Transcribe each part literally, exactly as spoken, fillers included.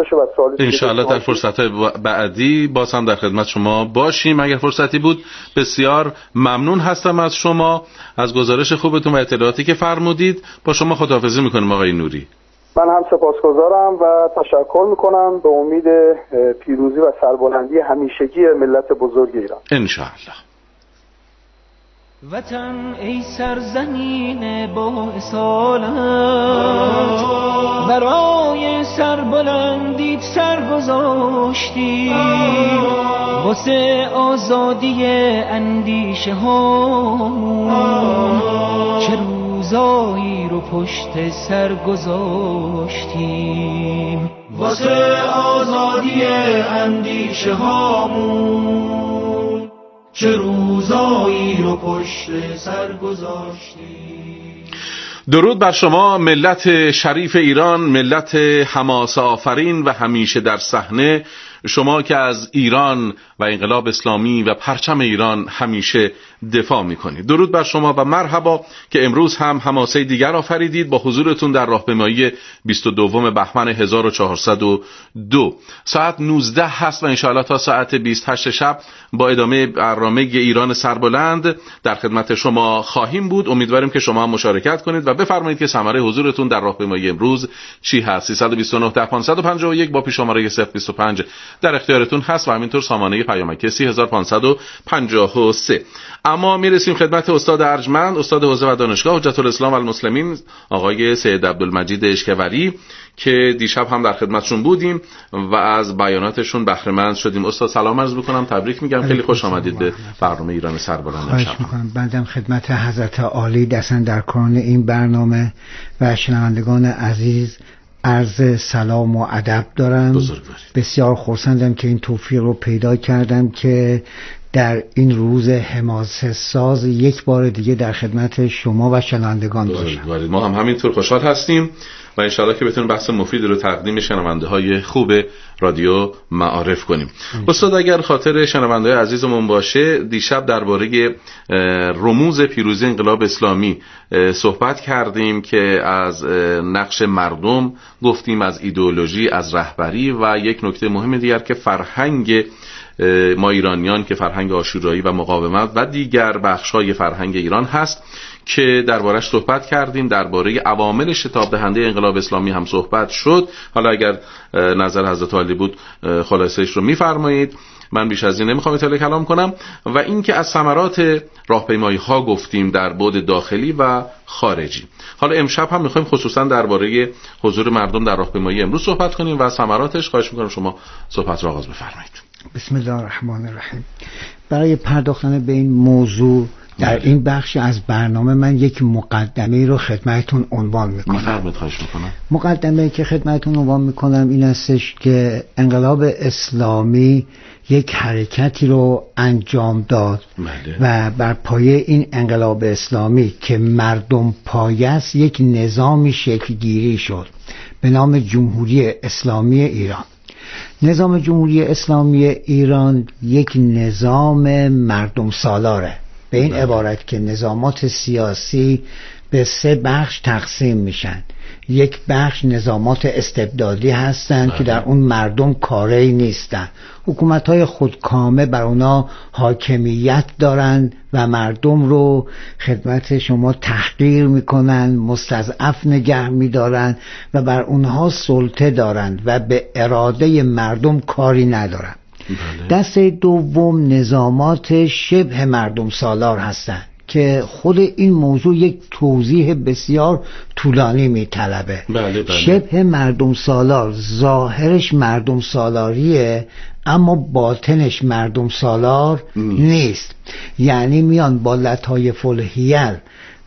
بشه و سوالی ان شاء الله در فرصت‌های بعدی باز هم در خدمت شما باشیم. اگر فرصتی بود. بسیار ممنون هستم از شما، از گزارش خوبتون و اطلاعاتی که فرمودید. با شما خداحافظی می‌کنم آقای نوری. من هم سپاسگزارم و تشکر میکنم، به امید پیروزی و سربلندی همیشگی ملت بزرگ ایران ان شاء الله. وطن ای سرزمین با اصالت، برای سربلندیت سرگذاشتی، واسه آزادی اندیشه هامون چه روزایی رو پشت سر گذاشتیم، واسه آزادی اندیشه هامون چه روزایی رو پشت سر گذاشتیم. درود بر شما ملت شریف ایران، ملت حماسه آفرین و همیشه در صحنه، شما که از ایران و انقلاب اسلامی و پرچم ایران همیشه دفاع میکنید. درود بر شما و مرحبا که امروز هم حماسه دیگر آفریدید با حضورتون در راهپیمایی بیست و دو بهمن هزار و چهارصد و دو. ساعت نوزده هست و انشاءالله تا ساعت بیست و هشت شب با ادامه برنامه ایران سربلند در خدمت شما خواهیم بود. امیدواریم که شما هم مشارکت کنید و بفرمایید که ثمره حضورتون در راهپیمایی امروز چی هست. سیصد و بیست و نه ده پانصد و پنجاه و یک با پیش‌شماره صفر بیست و پنج در اختیارتون هست و همینطور سامانه پیامک سی هزار و پانصد و پنجاه و سه. اما میرسیم خدمت استاد ارجمند، استاد حوزه و دانشگاه حجت الاسلام و المسلمین، آقای سید عبدالمجید اشکوری که دیشب هم در خدمتشون بودیم و از بیاناتشون بهره مند شدیم. استاد سلام عرض میکنم، تبریک میگم، خیلی خوش آمدید به برنامه ایران سربلند. خواهش میکنم. بعدم خدمت حضرت عالی دستن در کار این برنامه و شنوندگان عزیز عرض سلام و ادب دارم. بسیار خرسندم که این توفیق رو پیدا کردم که در این روز حماسه ساز یک بار دیگه در خدمت شما و شنوندگان باشم. ما هم همینطور خوشحال هستیم و انشاءالله که بتونیم بحث مفید رو تقدیم شنونده های خوب رادیو معارف کنیم. استاد اگر خاطر شنونده های عزیزمون باشه، دیشب درباره رموز پیروزی انقلاب اسلامی صحبت کردیم که از نقش مردم گفتیم، از ایدئولوژی، از رهبری و یک نکته مهم دیگر که فرهنگ ما ایرانیان که فرهنگ عاشورایی و مقاومت و دیگر بخش‌های فرهنگ ایران هست که دربارش صحبت کردیم. درباره عوامل شتاب دهنده انقلاب اسلامی هم صحبت شد. حالا اگر نظر حضرت عالی بود خلاصه‌اش رو می‌فرمایید، من بیش از این نمیخوام اطلاع کلام کنم. و اینکه از ثمرات راهپیمایی ها گفتیم در بعد داخلی و خارجی. حالا امشب هم میخوایم خصوصا درباره حضور مردم در راهپیمایی امروز صحبت کنیم و ثمراتش. خواهش میکنم شما صحبت را آغاز بفرمایید. بسم الله الرحمن الرحیم. برای پرداختن به این موضوع در این بخش از برنامه من یک مقدمه رو خدمتتون عنوان میکنم. مفرمایید. خواهش میکنم. مقدمه که خدمتتون عنوان میکنم این استش که انقلاب اسلامی یک حرکتی رو انجام داد بله. و بر پایه این انقلاب اسلامی که مردم پایه است یک نظامی شکل گیری شد به نام جمهوری اسلامی ایران. نظام جمهوری اسلامی ایران یک نظام مردم سالاره، به این عبارت که نظامات سیاسی به سه بخش تقسیم میشن. یک بخش نظامات استبدادی هستند که در اون مردم کاری نیستن، حکومت‌های خودکامه بر اونا حاکمیت دارن و مردم رو خدمت شما تحقیر میکنن، مستضعف نگه میدارن و بر اونها سلطه دارن و به اراده مردم کاری ندارن. بله. دسته دوم نظامات شبه مردم سالار هستند که خود این موضوع یک توضیح بسیار طولانی میطلبه. بله بله. شبه مردم سالار ظاهرش مردم سالاریه اما باطنش مردم سالار نیست, نیست. یعنی میان با لطایف الحیل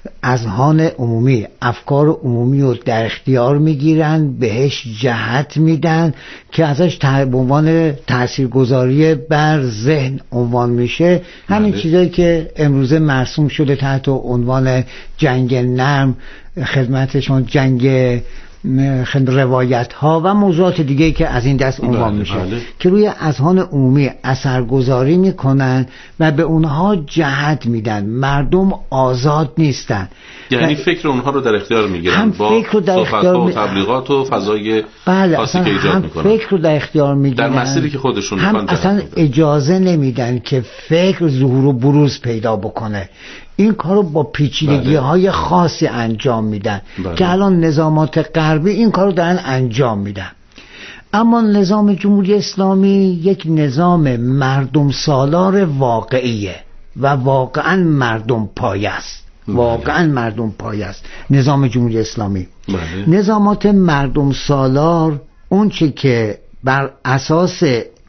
اذهان عمومی، افکار عمومی رو در اختیار میگیرن، بهش جهت میدن که ازش به عنوان تاثیرگذاری بر ذهن عنوان میشه. همین بله. چیزایی که امروزه مرسوم شده تحت عنوان جنگ نرم، خدمتشون جنگ روایت ها و موضوعات دیگه که از این دست عنوان بله، میشه بله. که روی اذهان عمومی اثرگذاری میکنن و به اونها جهت میدن. مردم آزاد نیستن، یعنی و فکر اونها رو در اختیار میگیرن هم با فکر رو در اختیار صحبت‌ها و می- تبلیغات و فضای بله، خاصی اصلا که ایجاد هم میکنن، فکر رو در اختیار میگیرن، در مسیری که خودشون هم میخوان جهت اصلا بدن. اجازه نمیدن که فکر ظهور و بروز پیدا بکنه. این کارو با پیچیدگی های خاصی انجام میدن بله. که الان نظامات غربی این کارو دارن انجام میدن. اما نظام جمهوری اسلامی یک نظام مردم سالار واقعیه و واقعا مردم پایه است. واقعا مردم پایه است نظام جمهوری اسلامی. بله. نظامات مردم سالار اون چه که بر اساس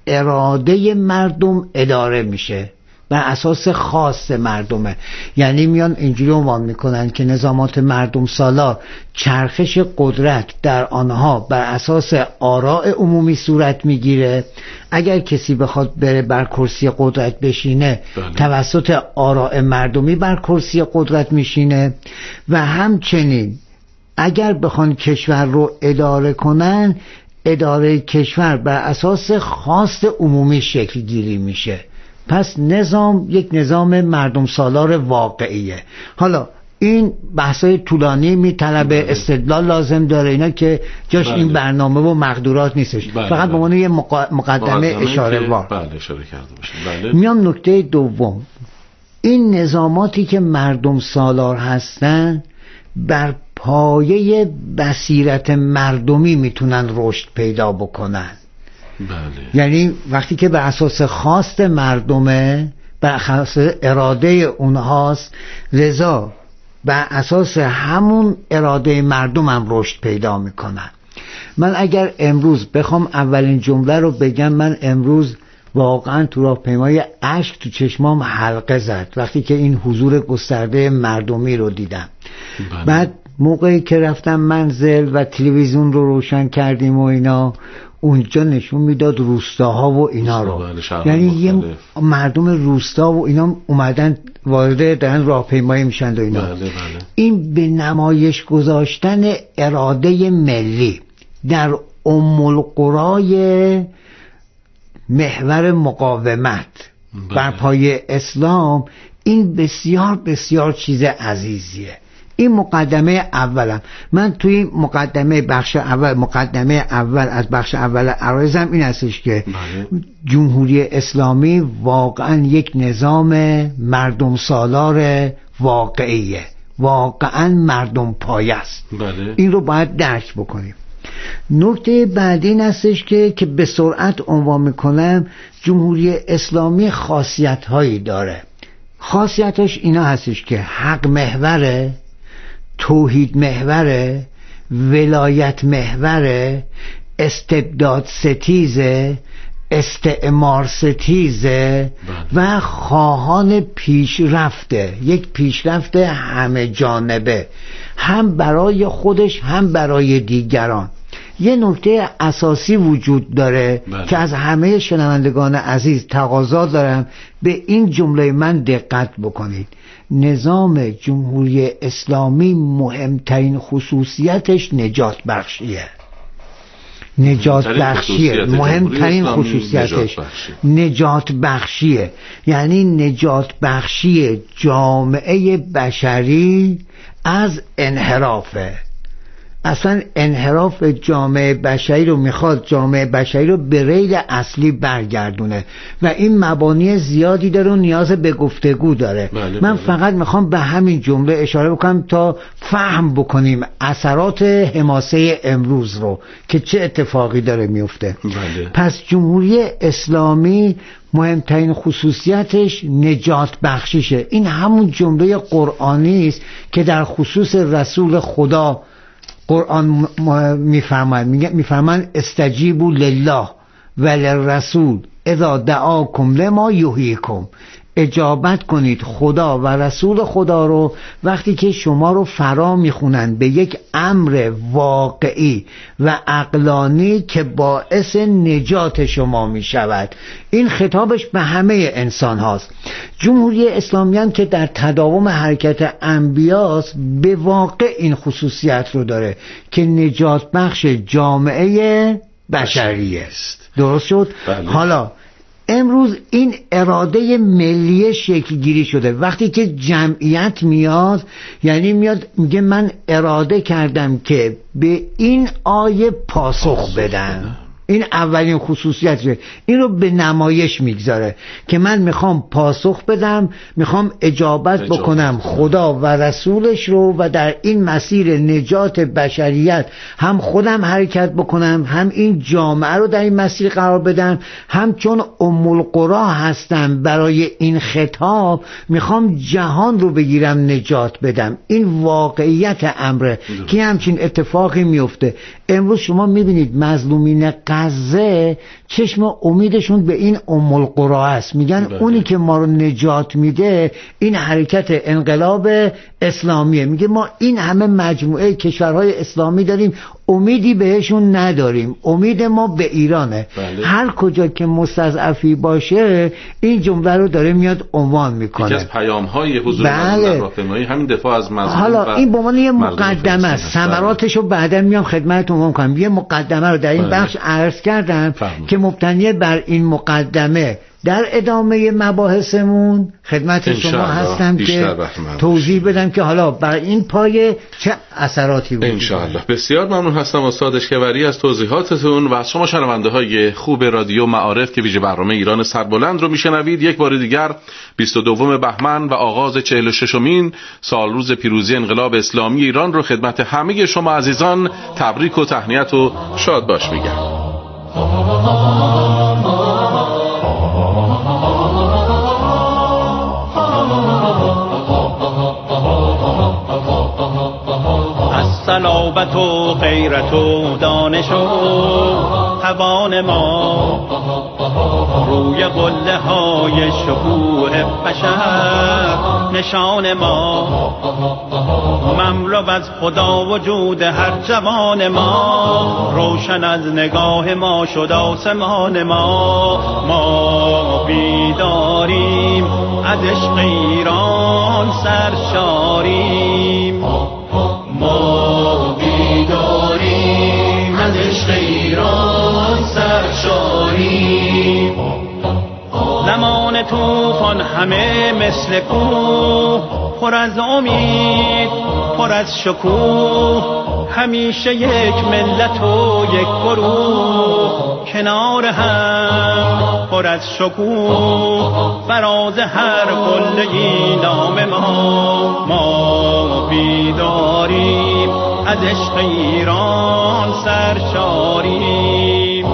اراده مردم اداره میشه، بر اساس خاص مردمه. یعنی میان اینجوری عنوان میکنن که نظامات مردم سالار چرخش قدرت در آنها بر اساس آراء عمومی صورت میگیره. اگر کسی بخواد بره بر کرسی قدرت بشینه، بله. توسط آراء مردمی بر کرسی قدرت میشینه. و همچنین اگر بخوان کشور رو اداره کنن، اداره کشور بر اساس خواست عمومی شکل گیری میشه. پس نظام یک نظام مردم سالار واقعیه. حالا این بحثای طولانی میطلبه، بله. استدلال لازم داره، اینا که جاش بله. این برنامه و مقدورات نیستش. بله، فقط بله. به عنوان یه مقا- مقدمه مقدمه اشاره که- وار. بله اشاره کرده باشیم. بله. میام نکته دوم، این نظاماتی که مردم سالار هستن بر پایه بصیرت مردمی میتونن رشد پیدا بکنن. بله. یعنی وقتی که بر اساس خواست مردمه، بر اساس اراده اونهاست، لذا بر اساس همون اراده مردم هم رشد پیدا میکنن. من اگر امروز بخوام اولین جمله رو بگم، من امروز واقعا تو راهپیمای اشک تو چشمام حلقه زد وقتی که این حضور گسترده مردمی رو دیدم. بله. بعد موقعی که رفتم منزل و تلویزیون رو روشن کردیم و اینا، اونجا نشون میداد روستاها و اینا رو. بله، یعنی یه مختلف. مردم روستا و اینا اومدن وارد دارن راهپیمایی میشن و اینا. بله بله. این به نمایش گذاشتن اراده ملی در ام القرای محور مقاومت بله. بر پای اسلام، این بسیار بسیار چیز عزیزیه. این مقدمه اولم. من توی مقدمه بخش اول مقدمه اول از بخش اول عرایزم این هستش که بله. جمهوری اسلامی واقعا یک نظام مردم سالار واقعیه، واقعا مردم پایه است. بله. این رو باید درک بکنیم. نکته بعدی این هستش که که به سرعت عنوان میکنم، جمهوری اسلامی خاصیت هایی داره. خاصیتش اینا هستش که حق محوره، توحید محوره، ولایت محوره، استبداد ستیزه، استعمار ستیزه و خواهان پیشرفته، یک پیشرفت همه جانبه، هم برای خودش هم برای دیگران. یه نکته اساسی وجود داره بله. که از همه شنوندگان عزیز تقاضا دارم به این جمله من دقت بکنید. نظام جمهوری اسلامی مهمترین خصوصیتش نجات بخشیه. نجات بخشیه، مهمترین خصوصیتش نجات بخشیه. یعنی نجات بخشی جامعه بشری از انحرافه. اصلا انحراف جامعه بشری رو میخواد جامعه بشری رو به ریل اصلی برگردونه و این مبانی زیادی داره و نیاز به گفتگو داره. بله من بله. فقط میخوام به همین جمله اشاره بکنم تا فهم بکنیم اثرات حماسه امروز رو که چه اتفاقی داره میفته. بله. پس جمهوری اسلامی مهمترین خصوصیتش نجات بخشیشه. این همون جمله قرآنی است که در خصوص رسول خدا قرآن میفرماید، میفرماید استجیبوا لله و للرسول اذا دعاکم لما یحییکم. اجابت کنید خدا و رسول خدا رو وقتی که شما رو فرا میخونن به یک امر واقعی و عقلانی که باعث نجات شما میشود. این خطابش به همه انسان هاست. جمهوری اسلامی هم که در تداوم حرکت انبیاست به واقع این خصوصیت رو داره که نجات بخش جامعه بشریه است. درست شد؟ بله. حالا امروز این اراده ملی شکل گیری شده. وقتی که جمعیت میاد یعنی میاد میگه من اراده کردم که به این آیه پاسخ بدم. این اولین خصوصیتشه. این رو به نمایش میگذاره که من میخوام پاسخ بدم، میخوام اجابت, اجابت بکنم خدا و رسولش رو و در این مسیر نجات بشریت هم خودم حرکت بکنم، هم این جامعه رو در این مسیر قرار بدم، هم چون ام القرا هستم برای این خطاب میخوام جهان رو بگیرم نجات بدم. این واقعیت امره که همچین اتفاقی میفته. امروز شما میبینید مظلومین غزه چشم امیدشون به این ام القرا است. میگن بله. اونی که ما رو نجات میده این حرکت انقلاب اسلامیه. میگه ما این همه مجموعه کشورهای اسلامی داریم امیدی بهشون نداریم، امید ما به ایرانه. بله. هر کجا که مستضعفی باشه این جمله رو داره میاد عنوان میکنه. یکی از پیام‌های حضور بله. در راهپیمایی همین دفاع از مظلوم. حالا این به عنوان یه مقدمه است، ثمراتشو بعدا میام خدمتتون عنوان کنم. یه مقدمه رو در این بله. بخش عرض کردم فهم. که مبتنی بر این مقدمه در ادامه مباحثمون خدمت شما هستم که توضیح بدم که حالا بر این پایه چه اثراتی بود. انشاءالله. بسیار ممنون هستم استاد اشکوری از توضیحاتتون و از شما شنونده های خوب رادیو معارف که ویژه برنامه ایران سربلند رو میشنوید. یک بار دیگر بیست و دوم بهمن و آغاز چهل و ششمین سال روز پیروزی انقلاب اسلامی ایران رو خدمت همه شما عزیزان تبریک و تهنیت و شاد باش میگم. صلابت و غیرت و دانش و توان ما روی قله های شکوه بشر نشان ما مملو از خدا وجود هر جوان ما روشن از نگاه ما شد آسمان ما ما بیداریم از عشق ایران سرشاریم ما بیداریم از عشق ایران سرشاریم زمان طوفان همه مثل کوه پر از امید پر از شکوه همیشه یک ملت و یک گروه کنار هم پر از شکوه فراز هر قله‌ای نام ما ما بیداریم از عشق ایران سرشاریم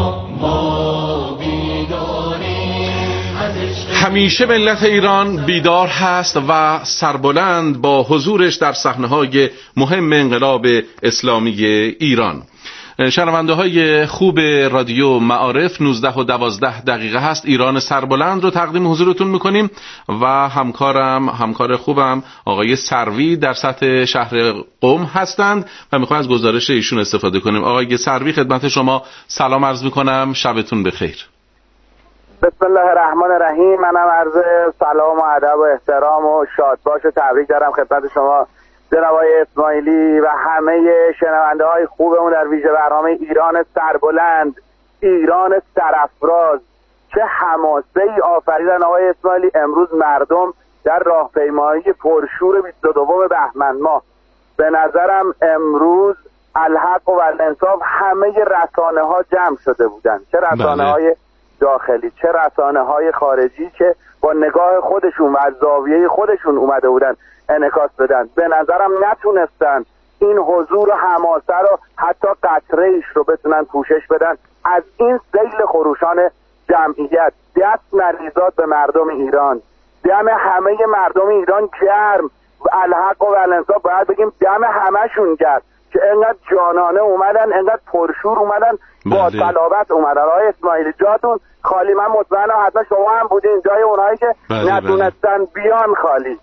همیشه ملت ایران بیدار هست و سربلند با حضورش در صحنه‌های مهم انقلاب اسلامی ایران. شنونده های خوب رادیو معارف نوزده و دوازده دقیقه هست ایران سربلند رو تقدیم حضورتون میکنیم و همکارم همکار خوبم آقای سروی در سطح شهر قم هستند و میخوایم از گزارش ایشون استفاده کنیم. آقای سروی خدمت شما سلام عرض میکنم، شبتون بخیر. بسم الله الرحمن الرحیم. منم عرض سلام و ادب و احترام و شادباش و تبریک دارم خدمت شما جناب آقای اسماعیلی و همه شنونده های خوبمون در ویژه برنامه ایران سربلند، ایران سرافراز. چه حماسه ای آفریدن آقای اسماعیلی امروز مردم در راهپیمایی پرشور بیست و دوم بهمن ماه. به نظرم امروز الحق و الانصاف همه رسانه ها جمع شده بودن، چه رسانه های داخلی چه رسانه های خارجی که با نگاه خودشون و از زاویه خودشون اومده بودن انعکاس بدن. به نظرم نتونستن این حضور و حماسه رو حتی قطره‌ایش رو بتونن پوشش بدن از این سیل خروشان جمعیت. دست مریضات به مردم ایران، دم همه مردم ایران گرم، الحق و الانصاف باید بگیم دم همشون گرم که انقدر جانانه اومدن، انقدر پرشور اومدن با صلابت اومدن. آقای اسماعیلی جاتون خالی، من مطمئنم حتما شما هم بودین جای اونهایی که نتونستن بیان خالی.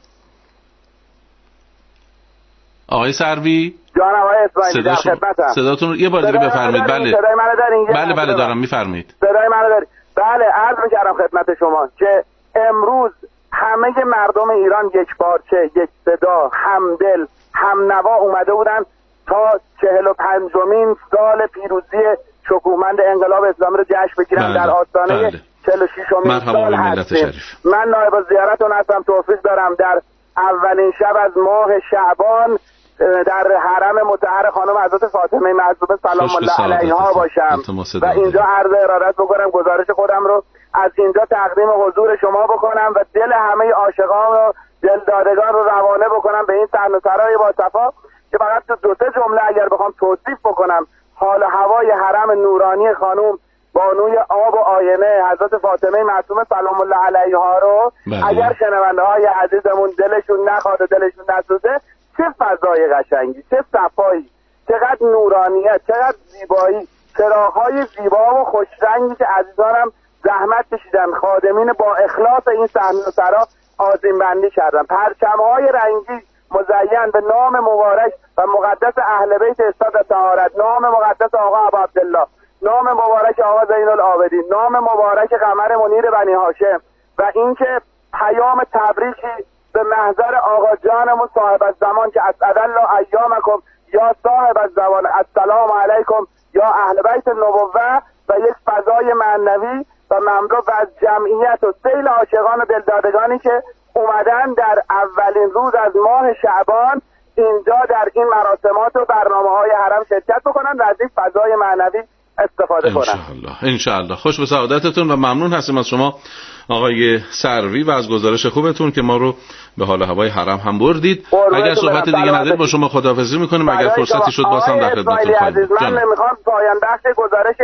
آقای سروی جانم آقای اسماعیلی در خدمتم. صداتون یه بار دیگه بفرمایید. بله صدای منو دارین؟ بله بله دارم، میفرمایید. صدای منو دارین؟ بله عرض می‌کردم خدمت شما که امروز همه مردم ایران یک پارچه، یک صدا، همدل، همنوا اومده بودن تا چهل و پنجمین سال پیروزی شکوهمند انقلاب اسلامی رو جشن بگیرن. در آستانه بله. چهل و ششمین سال هستیم. من نایب الزیارتون هستم، توفیق دارم در اولین شب از ماه شعبان در حرم مطهر خانم حضرت فاطمه معصومه سلام الله علیها باشم و اینجا عرض ارادت بکنم، گزارش خودم رو از اینجا تقدیم حضور شما بکنم و دل همه عاشقان و دلدادگان رو روانه بکنم به این صحن و سرای با صفا که فقط تو دو سه جمله اگر بخوام توصیف بکنم حال هوای حرم نورانی خانم بانوی آب و آینه حضرت فاطمه معصومه سلام الله علیها رو بله. اگر شنونده های عزیزمون دلشون نخواد و دلشون نسوزه، چه فضای قشنگی، چه صفایی، چقدر نورانیت، چقدر زیبایی، چراغ‌های زیبا و خوشرنگی که عزیزانم زحمت کشیدن، خادمین با اخلاص این صحنه و سرا آذین بندی کردن، پرچم‌های رنگی مزین به نام مبارک و مقدس اهل بیت استاد طهارت، نام مقدس آقا ابو عبدالله، نام مبارک آقا زین العابدین، نام مبارک قمر منیر بنی هاشم و اینکه پیام تبریکی به محضر آقا جانمون صاحب الزمان که اسعد الله ایامکم یا صاحب الزمان، السلام علیکم یا اهل بیت النبوه و یک فضای معنوی و مملو از جمعیت و سیل عاشقان و دلدادگانی که اومدن در اولین روز از ماه شعبان اینجا در این مراسمات و برنامه‌های حرم شرکت بکنن و از این فضای معنوی استفاده کنن. انشاءالله انشاءالله. خوش به سعادتتون و ممنون هستیم از شما آقای سروی و از گزارش خوبتون که ما رو به حال هوای حرم هم بردید. اگر صحبت دیگه ندارید با شما خداحافظی میکنیم. اگر فرصتی شد باز هم در خدمتتون خواهیم. من میخوام پایان بخش گزارش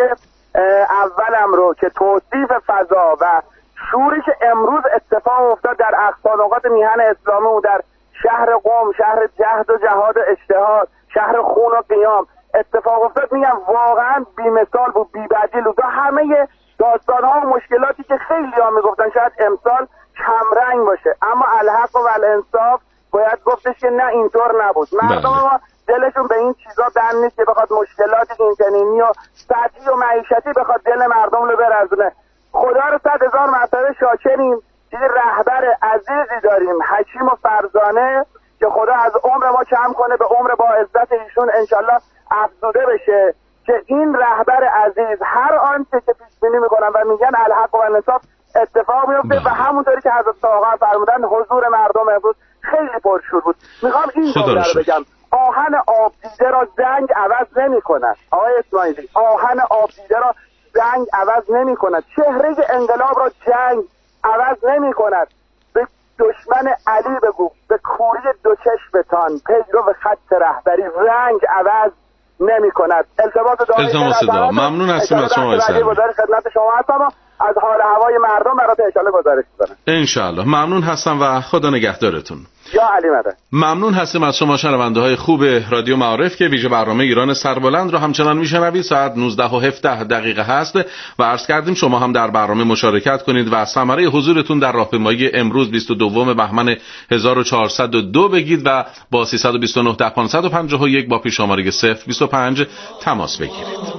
اولم رو که توصیف فضا و شوری که امروز اتفاق افتاد در اقصا نقاط میهن اسلامی و در شهر قم، شهر جهد و جهاد و اجتهاد، شهر خون و قیام اتفاق افتاد، میگم واقعا بی‌مثال بود، بی‌بدیل بود. همه داستان‌ها و مشکلاتی که خیلی‌ها میگفتن شاید امسال کمرنگ باشه، اما الحق و الانصاف باید گفتش که نه اینطور نبود. مردم ما دلشون به این چیزا بند نیست که بخواد مشکلات اینترنتی و سطحی و معیشتی بخواد دل مردم رو برزونه. خدا رو صد هزار مرتبه شاکریم که رهبر عزیزی داریم، حکیم و فرزانه، که خدا از عمر ما کم کنه به عمر با عزت ایشون انشالله افزوده بشه، که این رهبر عزیز هر آنچه که پیش بینی میکنن و میگن الحق و الانصاف اتفاق میفته و همونطوری که حضرت آقا فرمودن حضور مردم امروز خیلی پرشور بود. میخوام این جمله رو بگم، آهن آب دیده را زنگ عوض نمی‌کند. آقای اسماعیلی، آهن آب دیده را زنگ عوض نمی‌کند. چهره انقلاب را جنگ عوض نمی‌کند. به دشمن علی بگو به کوری دو چشمتان پیرو به خط رهبری رنگ عوض نمی‌کند. التماس دعا. ممنون هستیم از شما. گزارش خدمت شما هستم از حال هوای مردم براتون ان شاءالله گزارش می‌کنم. ان شاءالله. ممنون هستم و خدا نگهدارتون. یا علی مدد. ممنون هستیم از شما شنونده های خوب رادیو معارف که ویژه برنامه ایران سربلند رو همچنان میشنوید. ساعت نوزده و هفده دقیقه هست و عرض کردیم شما هم در برنامه مشارکت کنید و ثمره حضورتون در راهپیمایی امروز بیست و دوم بهمن هزار و چهارصد و دو بگید و با سیصد و بیست و نه ده پانصد و پنجاه و یک با پیش شماره صفر بیست و پنج تماس بگیرید.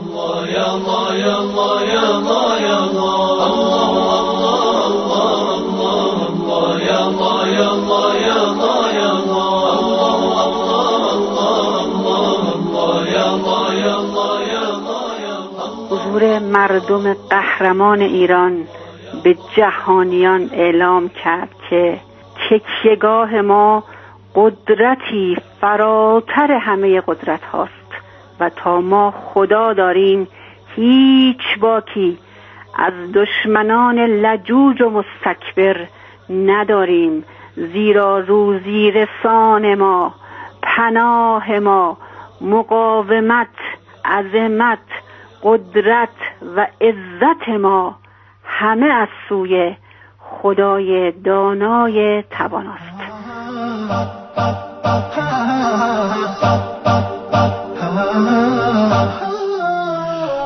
حضور مردم قهرمان ایران به جهانیان اعلام کرد که تکیه‌گاه ما قدرتی فراتر همه قدرت هاست و تا ما خدا داریم هیچ باکی از دشمنان لجوج و مستکبر نداریم، زیرا روزی رسان ما، پناه ما، مقاومت، عظمت، قدرت و عزت ما همه از سوی خدای دانای تواناست.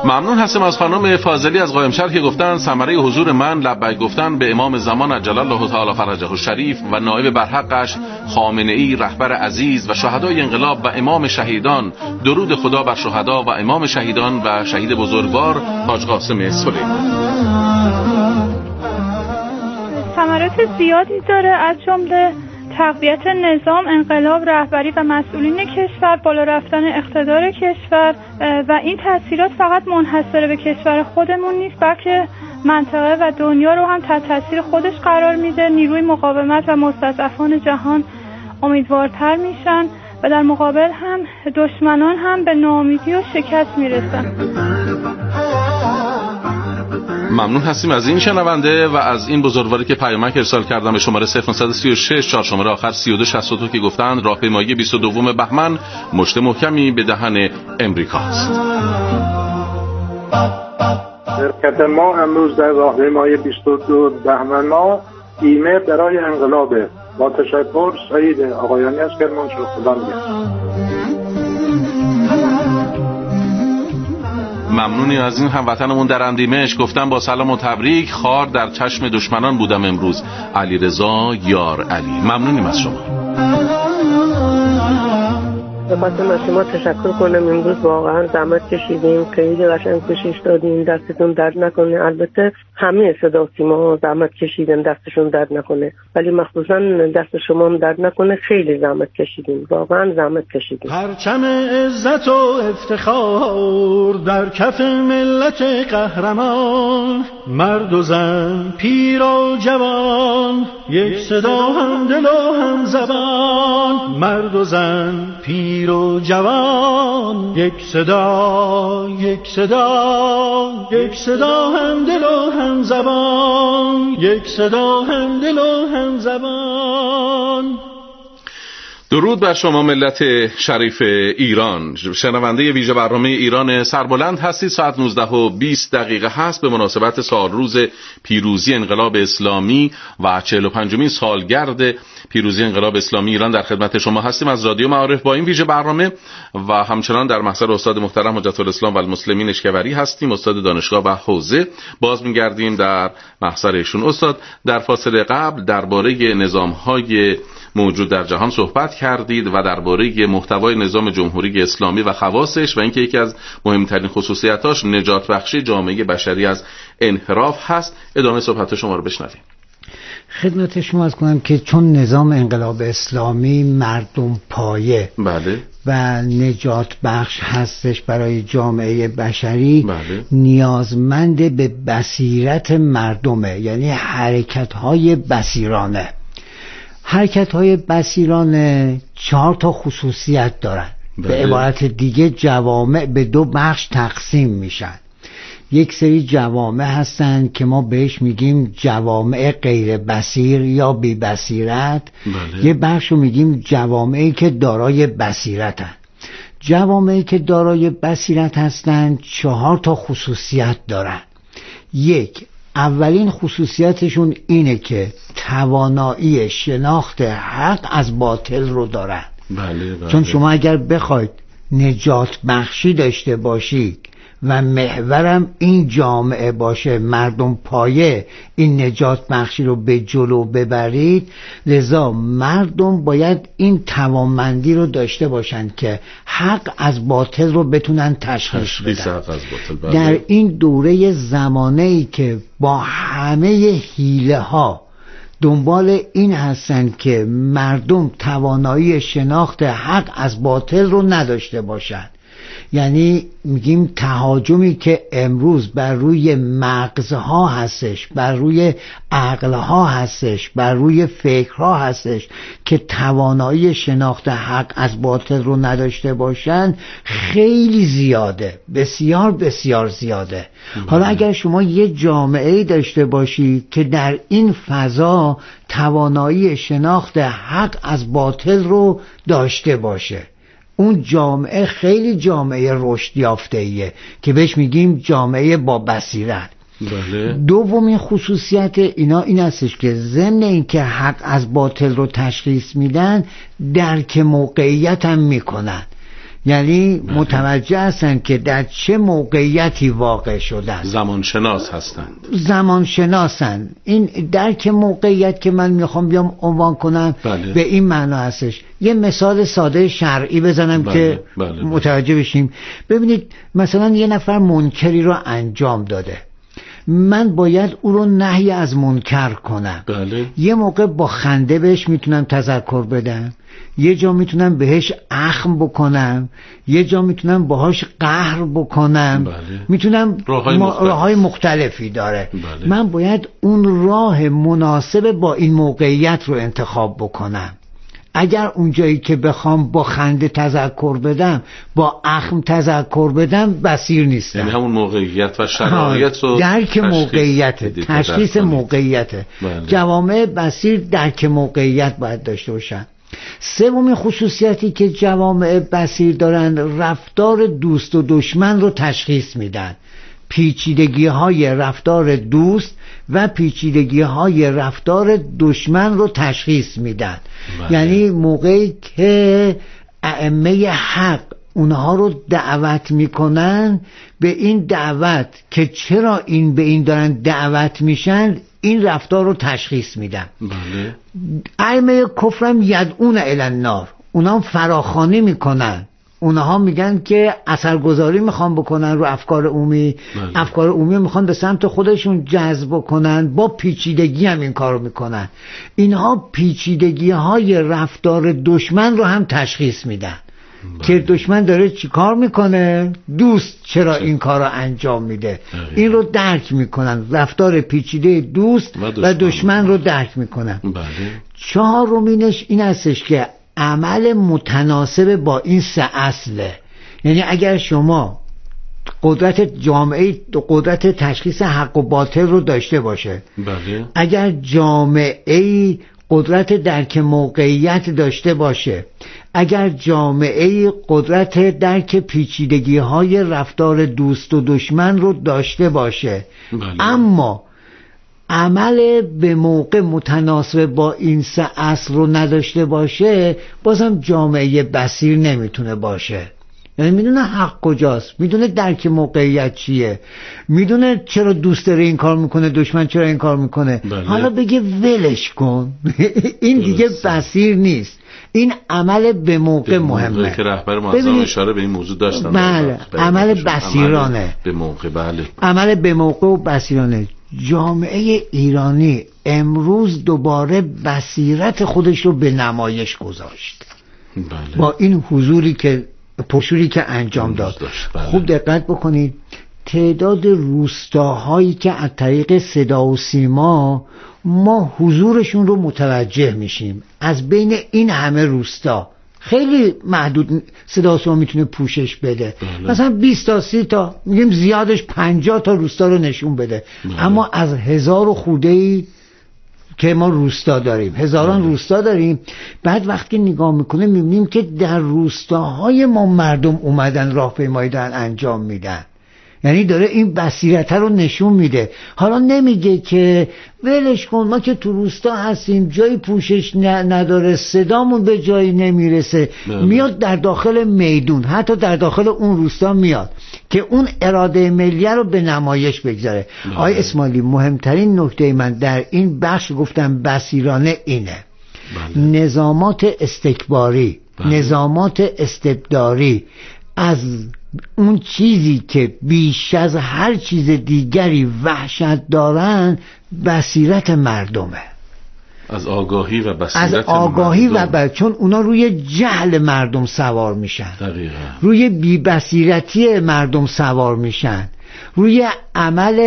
ممنون هستم از خانم فاضلی از قائمشهر که گفتن ثمره حضور من لبیک گفتن به امام زمان عجل الله تعالی فرجه الشریف و نایب برحقش خامنه ای رهبر عزیز و شهدای انقلاب و امام شهیدان. درود خدا بر شهدا و امام شهیدان و شهید بزرگوار حاج قاسم سلیمانی. ثمرات زیادی داره، از جمله تقویت نظام، انقلاب، رهبری و مسئولین کشور، بالا رفتن اقتدار کشور و این تاثیرات فقط منحصر به کشور خودمون نیست بلکه منطقه و دنیا رو هم تحت تاثیر خودش قرار میده. نیروی مقاومت و مستضعفان جهان امیدوارتر میشن و در مقابل هم دشمنان هم به ناامیدی و شکست میرسن. ممنون هستیم از این شنونده و از این بزرگواری که پیامک ارسال کردم به شماره صفر نه سه شش چهار شماره آخر سی و دو شصت و دو که گفتند راهپیمایی بیست و دو بهمن مشت محکمی به دهن امریکاست. شرکت ما امروز در راهپیمایی بیست و دو بهمن ما ایمه برای انقلابه. با تشکر سعید آقایانی از کرمانشاه. خدا نگهدار. ممنونی از این هموطنمون در اندیمش گفتن با سلام و تبریک خار در چشم دشمنان بودم امروز. علیرضا یار علی. ممنونیم از شما. بخواستم از شما تشکر کنم، امروز واقعا زحمت کشیدیم، خیلی قشنگ کوشش دادیم، دستتون درد نکنه. البته همه صدا سیما زحمت کشیدن، دستشون درد نکنه، ولی مخصوصا دست شما هم درد نکنه. خیلی زحمت کشیدیم، واقعا زحمت کشیدیم. پرچم عزت و افتخار در کف ملت قهرمان، مرد و زن، پیر و جوان، یک صدا هم دل و هم زبان. مرد و زن، پیر و جوان، یک صدا، یک صدا، یک صدا هم دل و هم زبان، یک صدا هم دل و هم زبان. درود بر شما ملت شریف ایران. شنونده ویژه برنامه ایران سربلند هستید. ساعت نوزده و بیست دقیقه هست به مناسبت سال روز پیروزی انقلاب اسلامی و چهل و پنجمین سالگرد پیروزی انقلاب اسلامی ایران در خدمت شما هستیم از رادیو معارف با این ویژه برنامه و همچنان در محضر استاد محترم حجت الاسلام و المسلمین اشکوری هستیم، استاد دانشگاه و حوزه. باز می‌گردیم در محضر ایشون. استاد در فاصله قبل درباره نظام‌های موجود در جهان صحبت کردید و درباره محتوای نظام جمهوری اسلامی و خواصش و اینکه یکی از مهمترین خصوصیتاش نجات بخشی جامعه بشری از انحراف هست. ادامه صحبت شما رو بشنویم. خدمت شما عرض کنم که چون نظام انقلاب اسلامی مردم پایه بله. و نجات بخش هستش برای جامعه بشری، بله. نیازمند به بصیرت مردمه، یعنی حرکت های بصیرانه. حرکت های بصیرانه چهار تا خصوصیت دارن. بله. به عبارت دیگه جوامع به دو بخش تقسیم میشن. یک سری جوامع هستن که ما بهش میگیم جوامع غیر بصیر یا بی بصیرت. بله. یه بخش رو میگیم جوامعی که دارای بصیرتن. جوامعی که دارای بصیرت هستن چهار تا خصوصیت دارن. یک، اولین خصوصیتشون اینه که توانایی شناخت حق از باطل رو دارن. بله بله. چون شما اگر بخواید نجات بخشی داشته باشید و محورم این جامعه باشه، مردم پایه این نجات بخشی رو به جلو ببرید، لذا مردم باید این توانمندی رو داشته باشند که حق از باطل رو بتونن تشخیص بدن. در این دوره زمانه‌ای که با همه حیله ها دنبال این هستن که مردم توانایی شناخت حق از باطل رو نداشته باشند، یعنی میگیم تهاجمی که امروز بر روی مغزها هستش، بر روی عقلها هستش، بر روی فکرها هستش که توانایی شناخت حق از باطل رو نداشته باشن، خیلی زیاده، بسیار بسیار زیاده. حالا اگر شما یه جامعه داشته باشی که در این فضا توانایی شناخت حق از باطل رو داشته باشه، اون جامعه خیلی جامعه رشد یافته‌ایه که بهش میگیم جامعه با بصیرت. بله. دومین خصوصیت اینا این هستش که ضمن اینکه حق از باطل رو تشخیص میدن، درک موقعیت هم میکنن. یعنی متوجه هستن که در چه موقعیتی واقع شدن، زمان شناس هستند، زمان شناسن. این درک موقعیت که من میخوام بیام عنوان کنم بله. به این معنا هستش. یه مثال ساده شرعی بزنم بله. که بله. بله. متوجه بشیم. ببینید مثلا یه نفر منکری رو انجام داده، من باید او رو نهی از منکر کنم. بله. یه موقع با خنده بهش میتونم تذکر بدم، یه جا میتونم بهش اخم بکنم، یه جا میتونم باهاش قهر بکنم. بله. میتونم راههای ما... مختلف. راههای مختلفی داره. بله. من باید اون راه مناسب با این موقعیت رو انتخاب بکنم. اگر اونجایی که بخوام با خنده تذکر بدم، با اخم تذکر بدم، بصیر نیستم. یعنی همون موقعیت و شرایط رو درک موقعیت، تشخیص موقعیت. بله. جوامع بصیر درک موقعیت باید داشته باشن. سومین خصوصیتی که جوامع بصیر دارن، رفتار دوست و دشمن رو تشخیص میدن. پیچیدگی های رفتار دوست و پیچیدگی های رفتار دشمن رو تشخیص میدن. بله. یعنی موقعی که ائمه حق اونها رو دعوت میکنن به این دعوت که چرا این به این دارن دعوت میشن، این رفتار رو تشخیص میدن. بله. ائمه کفرم یدعون الی النار، اونها هم فراخوانی میکنن، اونها میگن که اثرگذاری میخوان بکنن رو افکار عمومی. بله. افکار عمومی میخوان به سمت خودشون جذب کنن، با پیچیدگی هم این کارو میکنن. اینها پیچیدگی های رفتار دشمن رو هم تشخیص میدن. بله. که دشمن داره چی کار میکنه، دوست چرا چه؟ این کار رو انجام میده. بله. این رو درک میکنن، رفتار پیچیده دوست و دشمن, و دشمن رو درک میکنن. بله. چهارمینش این هستش که عمل متناسب با این سه اصله. یعنی اگر شما قدرت جامعه، قدرت تشخیص حق و باطل رو داشته باشه، بله. اگر جامعه قدرت درک موقعیت داشته باشه، اگر جامعه قدرت درک پیچیدگی های رفتار دوست و دشمن رو داشته باشه، بله. اما عمل به موقع متناسب با این سه اصل رو نداشته باشه، بازم جامعه بصیر نمیتونه باشه. یعنی میدونه حق کجاست، میدونه درک موقعیت چیه، میدونه چرا دوست داره این کار میکنه، دشمن چرا این کار میکنه. بله. حالا بگه ولش کن این دیگه بصیر نیست. این عمل به موقع مهمه که رهبر معظم اشاره به این موضوع داشتن. بله. عمل بصیرانه، عمل به موقع. بله. عمل به موقع و بصیرانه. جامعه ایرانی امروز دوباره بصیرت خودش رو به نمایش گذاشت. بله. با این حضوری که پرشوری که انجام داد. بله. خوب دقت بکنید، تعداد روستاهایی که از طریق صدا و سیما ما حضورشون رو متوجه میشیم، از بین این همه روستا خیلی محدود صدا و سیما میتونه پوشش بده. بله. مثلا بیست تا سی تا، میگیم زیادش پنجاه تا روستا رو نشون بده. بله. اما از هزار و خورده‌ای که ما روستا داریم، هزاران بله. روستا داریم، بعد وقتی نگاه میکنه میبینیم که در روستاهای ما مردم اومدن راهپیمایی دارن انجام میدن. یعنی داره این بصیرت رو نشون میده. حالا نمیگه که ولش کن ما که تو روستا هستیم جایی پوشش نداره، صدامون به جایی نمیرسه. بله. میاد در داخل میدون، حتی در داخل اون روستا میاد که اون اراده ملیه رو به نمایش بگذاره. بله. آقای اسماعیلی، مهمترین نکته من در این بخش گفتم بصیرانه اینه. بله. نظامات استکباری، بله. نظامات استبداری از اون چیزی که بیش از هر چیز دیگری وحشت دارن بصیرت مردمه. از آگاهی و بصیرت از آگاهی مردم. و بر... چون اونا روی جهل مردم سوار میشن. دقیقا. روی بی‌بصیرتی مردم سوار میشن، روی عمل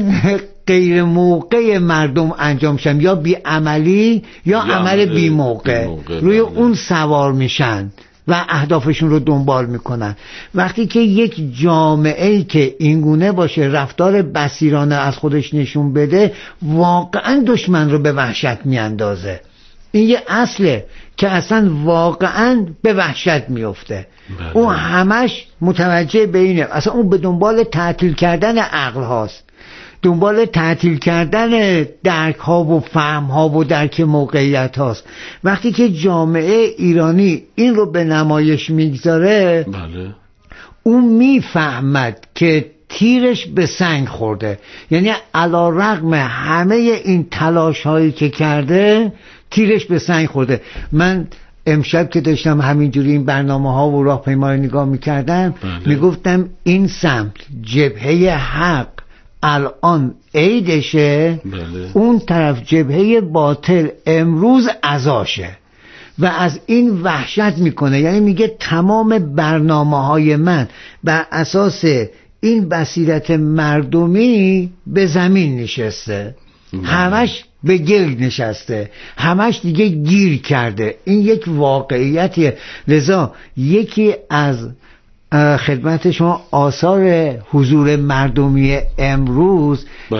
غیر موقع مردم انجام میشن، یا بی عملی یا, یا عمل بی موقع, موقع روی بله. اون سوار میشن و اهدافشون رو دنبال میکنن. وقتی که یک جامعه‌ای که اینگونه باشه، رفتار بصیرانه از خودش نشون بده، واقعا دشمن رو به وحشت میاندازه. این یه اصله که اصلا واقعا به وحشت میفته. اون همش متوجه به اینه، اصلا اون به دنبال تعطیل کردن عقل هاست. دنبال تعطیل کردن درک ها و فهم ها و درک موقعیت هاست. وقتی که جامعه ایرانی این رو به نمایش میگذاره، بله، اون میفهمد که تیرش به سنگ خورده. یعنی علی رغم همه این تلاش هایی که کرده، تیرش به سنگ خورده. من امشب که داشتم همینجوری این برنامه ها و راهپیما رو نگاه میکردم، بله. میگفتم این سمت جبهه حق الان عیدشه، بله. اون طرف جبهه باطل امروز عزاشه و از این وحشت میکنه. یعنی میگه تمام برنامه های من بر اساس این بصیرت مردمی به زمین نشسته، همش به گل نشسته، همش دیگه گیر کرده. این یک واقعیتیه. لذا یکی از خدمت شما آثار حضور مردمی امروز، بله.